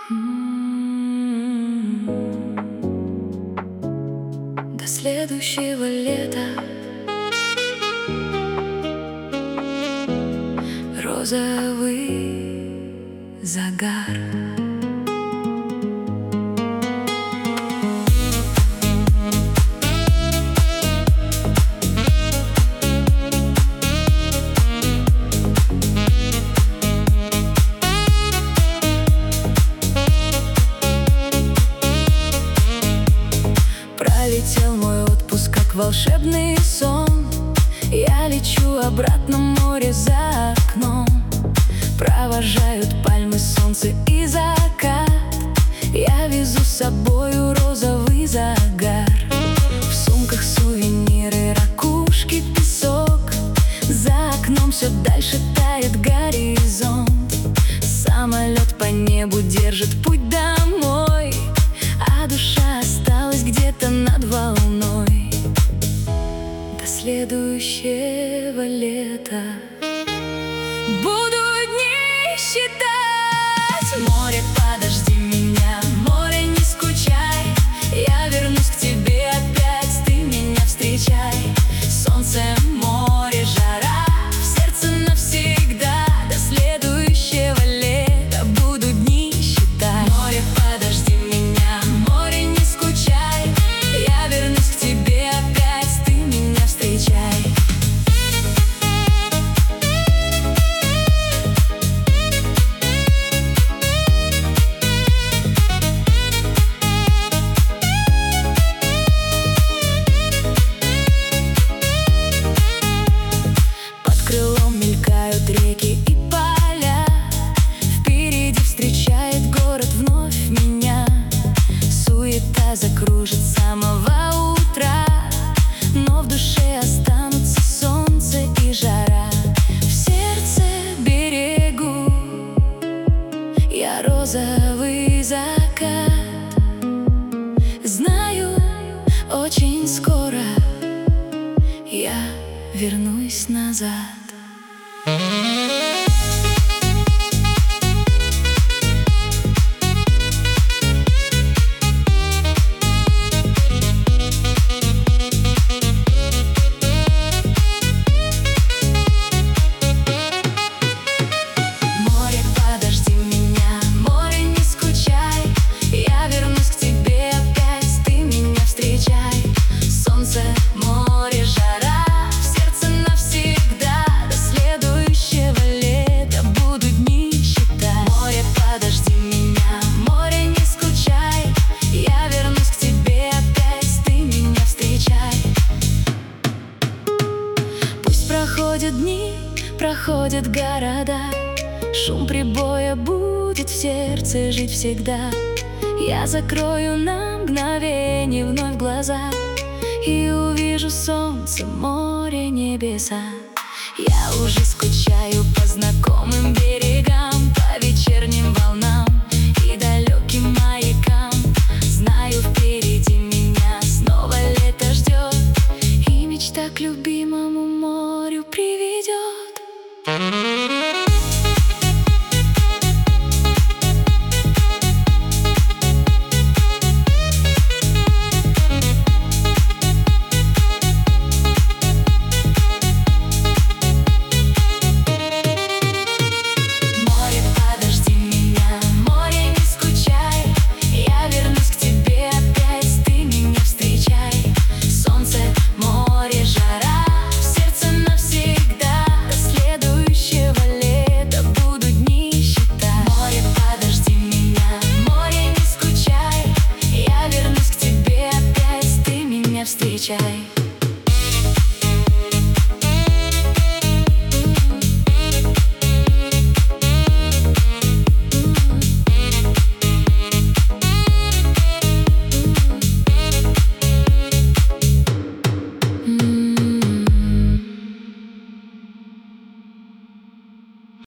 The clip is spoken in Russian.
До следующего лета розовый загар. Пролетел мой отпуск, как волшебный сон. Я лечу обратно, море за окном. Провожают пальмы, солнце и закат. Я везу с собою розовый загар. В сумках сувениры, ракушки, песок. За окном все дальше тает горизонт. Самолет по небу держит путь домой, а душа осталась где-то над волной. До следующего лета буду дни считать. Море, подожди меня, море, не скучай. Я вернусь к тебе опять, ты меня встречай. Солнце, море, жара, в сердце навсегда. До следующего лета буду дни считать. Море, подожди меня, море, не скучай. Я вернусь к тебе опять, ты меня встречай. Под крылом мелькают реки и поля. Впереди встречает город вновь меня. Суета закружит с самого утра, но в душе останутся солнце и жара. В сердце берегу я розовый закат. Знаю, очень скоро я вернусь назад. Море, подожди меня, море, не скучай. Я вернусь к тебе опять, ты меня встречай. Солнце, море, жара, в сердце навсегда. До следующего лета буду дни считать. Море, подожди меня, море, не скучай. Я вернусь к тебе опять, ты меня встречай. Пусть проходят дни, проходят города. Шум прибоя будет в сердце жить всегда. Я закрою на мгновение вновь глаза и увижу солнце, море, небеса. Я уже скучаю по знакомым берегам, по вечерним волнам и далеким маякам. Знаю, впереди меня снова лето ждет, и мечта к любимому морю приведет. Море, подожди меня, море, не скучай. Я вернусь к тебе опять, ты меня встречай. Солнце, море, жара, в сердце навсегда. До следующего лета буду дни считать. Море, подожди меня, море, не скучай. Я вернусь к тебе опять, ты меня встречай.